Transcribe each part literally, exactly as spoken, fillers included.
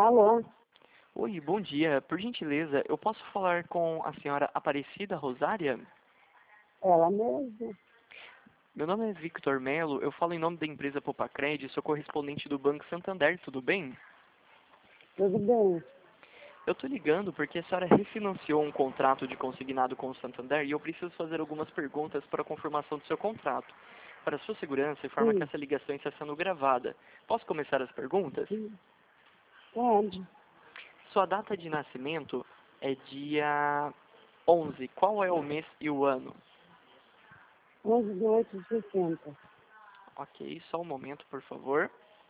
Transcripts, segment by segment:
Alô? Oi, bom dia. Por gentileza, eu posso falar com a senhora Aparecida Rosária? Ela mesma? Meu nome é Victor Melo, eu falo em nome da empresa Popacred, sou correspondente do Banco Santander, tudo bem? Tudo bem? Eu estou ligando porque a senhora refinanciou um contrato de consignado com o Santander e eu preciso fazer algumas perguntas para a confirmação do seu contrato. Para sua segurança, informa que Sim, essa ligação está sendo gravada. Posso começar as perguntas? sim. Pode. Sua data de nascimento é dia onze. Qual é o mês e o ano? onze de oito de sessenta. Ok, só um momento, por favor.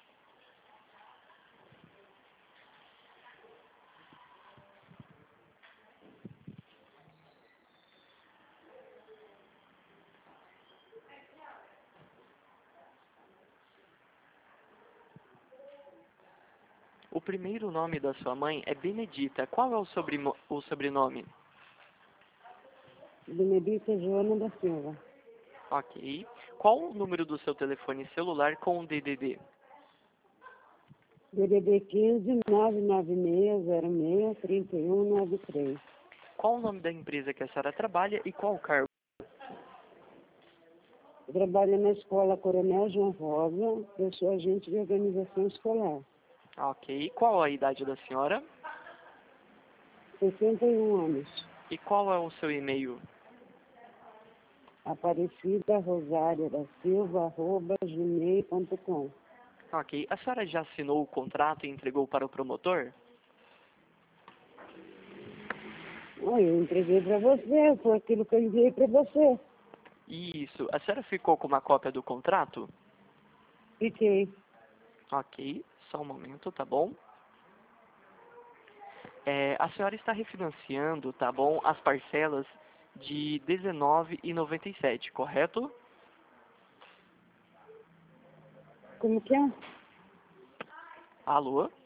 O primeiro nome da sua mãe é Benedita. Qual é o, sobremo- o sobrenome? Benedita Joana da Silva. Ok. Qual o número do seu telefone celular com o D D D? D D D quinze, nove nove seis, zero seis, três um nove três. Qual o nome da empresa que a senhora trabalha e qual o cargo? Eu trabalho na escola Coronel João Rosa. Eu sou agente de organização escolar. Ok. Qual a idade da senhora? sessenta e um anos. E qual é o seu e-mail? Aparecida Rosária da Silva, arroba gmail ponto com. Ok. A senhora já assinou o contrato e entregou para o promotor? Oi, eu entreguei para você, foi aquilo que eu enviei para você. Isso. A senhora ficou com uma cópia do contrato? Fiquei. Ok. Só um momento, tá bom? É, a senhora está refinanciando, tá bom, as parcelas de dezenove e noventa e sete, correto? Como que é? Alô?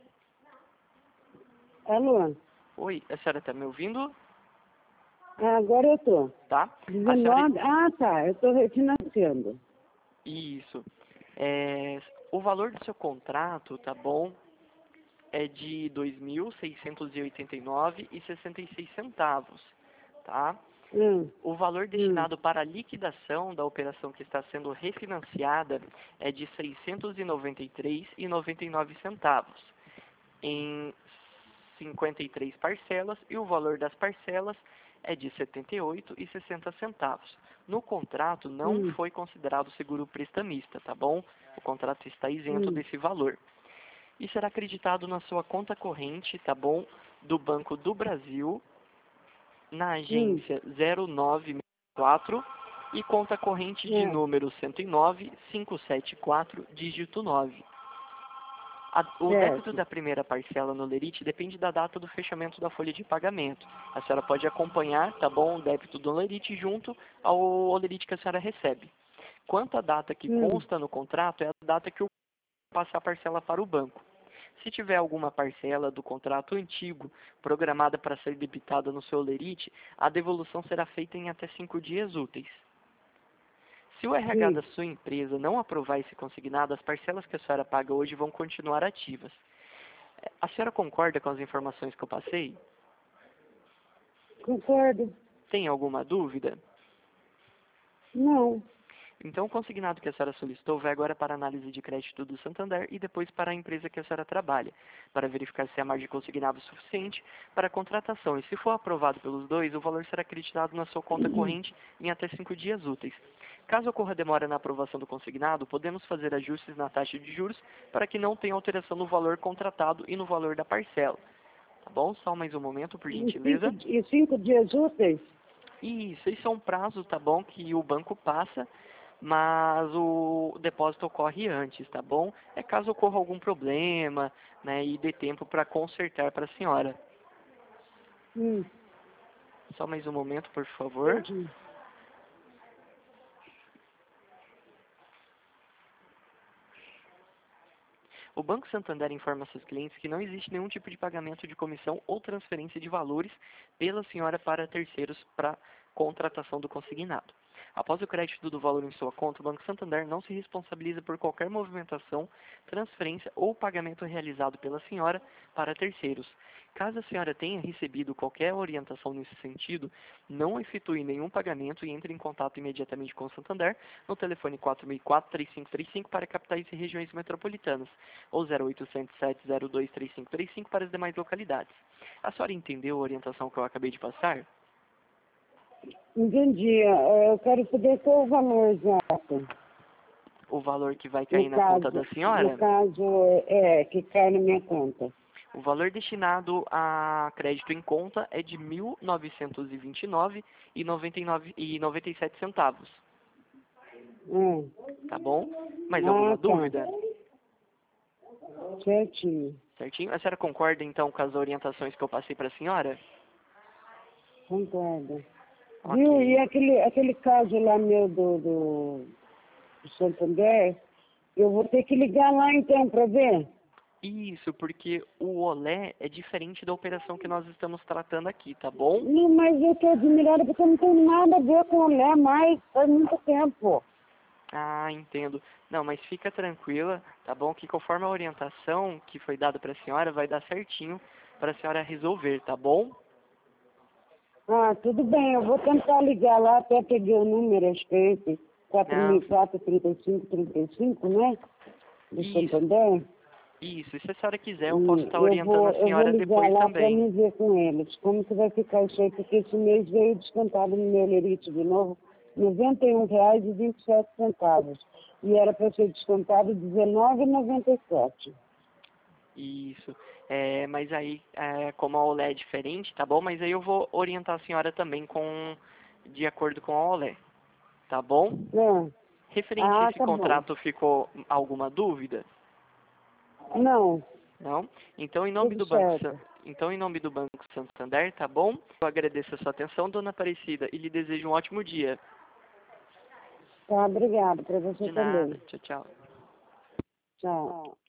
Alô? Oi, a senhora está me ouvindo? Ah, agora eu tô. Tá? A senhora... dezenove. Ah, tá. Eu tô refinanciando. Isso. É, o valor do seu contrato, tá bom, é de dois mil seiscentos e oitenta e nove reais e sessenta e seis centavos, tá? Hum, O valor hum, destinado para a liquidação da operação que está sendo refinanciada é de seiscentos e noventa e três reais e noventa e nove centavos, em cinquenta e três parcelas, e o valor das parcelas é de setenta e oito reais e sessenta centavos. No contrato não hum, foi considerado seguro prestamista, tá bom? O contrato está isento hum. desse valor. E será acreditado na sua conta corrente, tá bom? Do Banco do Brasil, na Hum, agência zero nove seis quatro e conta corrente de é, número cento e nove, quinhentos e setenta e quatro, dígito nove. A- o débito certo. da primeira parcela no Lerite depende da data do fechamento da folha de pagamento. A senhora pode acompanhar, tá bom, o débito do Lerite junto ao Lerite que a senhora recebe. Quanto à data que Hum, consta no contrato, é a data que o passa a parcela para o banco. Se tiver alguma parcela do contrato antigo programada para ser debitada no seu Lerite, a devolução será feita em até cinco dias úteis. Se o R H da sim. sua empresa não aprovar esse consignado, as parcelas que a senhora paga hoje vão continuar ativas. A senhora concorda com as informações que eu passei? Concordo. Tem alguma dúvida? Não. Então, o consignado que a senhora solicitou vai agora para a análise de crédito do Santander e depois para a empresa que a senhora trabalha, para verificar se há margem de consignado suficiente para a contratação. E se for aprovado pelos dois, o valor será acreditado na sua conta corrente em até cinco dias úteis. Caso ocorra demora na aprovação do consignado, podemos fazer ajustes na taxa de juros para que não tenha alteração no valor contratado e no valor da parcela. Tá bom? Só mais um momento, por Em cinco, gentileza. em cinco dias úteis? Isso, isso é um prazo, tá bom, que o banco passa, mas o depósito ocorre antes, tá bom? É caso ocorra algum problema, né, e dê tempo para consertar para a senhora. Hum, Só mais um momento, por favor. entendi. O Banco Santander informa seus clientes que não existe nenhum tipo de pagamento de comissão ou transferência de valores pela senhora para terceiros para contratação do consignado. Após o crédito do valor em sua conta, o Banco Santander não se responsabiliza por qualquer movimentação, transferência ou pagamento realizado pela senhora para terceiros. Caso a senhora tenha recebido qualquer orientação nesse sentido, não efetue nenhum pagamento e entre em contato imediatamente com o Santander no telefone quatro seis quatro, três cinco três cinco para capitais e regiões metropolitanas ou zero oitocentos, sete zero dois, três cinco três cinco para as demais localidades. A senhora entendeu a orientação que eu acabei de passar? Entendi. É, eu quero saber qual o valor exato. O valor que vai cair No na caso, conta da senhora? no caso, é, que cai na minha conta. O valor destinado a crédito em conta é de mil novecentos e vinte e nove reais e noventa e sete centavos. Hum. Tá bom? Mais Ah, alguma tá. dúvida? Certinho. Certinho? A senhora concorda então com as orientações que eu passei para a senhora? Concordo. Ok. Viu? E aquele, aquele caso lá meu do, do, do Santander, eu vou ter que ligar lá então para ver? Isso, porque o Olé é diferente da operação que nós estamos tratando aqui, tá bom? Não, mas eu tô admirada porque não tem nada a ver com o Olé mais, faz muito tempo. Ah, entendo. Não, mas fica tranquila, tá bom? Que conforme a orientação que foi dada para a senhora, vai dar certinho para a senhora resolver, tá bom? Ah, tudo bem, eu vou tentar ligar lá, até peguei o número, acho que é esse, quatro Não, mil e quatro, trinta e cinco, trinta e cinco, né? Do isso, Santander. isso. E se a senhora quiser, eu posso E estar eu orientando vou, a eu vou senhora ligar depois lá para também. me ver com eles como que vai ficar isso aí, porque esse mês veio descontado no meu lerite de novo, noventa e um reais e vinte e sete centavos. E era para ser descontado dezenove reais e noventa e sete. Isso. É, mas aí, é, como a Olé é diferente, tá bom? Mas aí eu vou orientar a senhora também com, de acordo com a Olé, tá bom? É. Referente a Ah, esse tá bom. contrato, ficou alguma dúvida? Não, Não? Então, em nome tudo do Banco San- certo. então, em nome do Banco Santander, tá bom? Eu agradeço a sua atenção, dona Aparecida, e lhe desejo um ótimo dia. Tá, obrigado. Para você De nada. também. Tchau, tchau. Tchau.